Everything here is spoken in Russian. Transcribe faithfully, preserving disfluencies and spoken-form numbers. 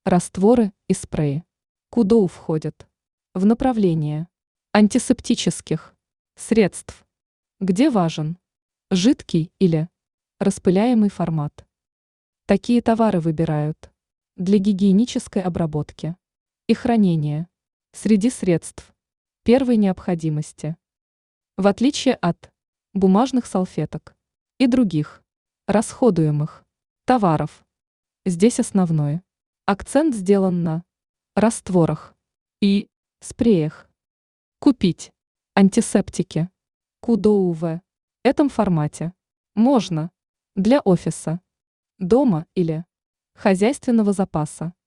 Растворы и спреи. КУДОУ входят в направление антисептических средств, где важен жидкий или распыляемый формат. Такие товары выбирают для гигиенической обработки и хранения среди средств первой необходимости. В отличие от бумажных салфеток и других расходуемых товаров, здесь основной акцент сделан на растворах и спреях. Купить антисептики КУДОУ в этом формате можно для офиса, дома или хозяйственного запаса.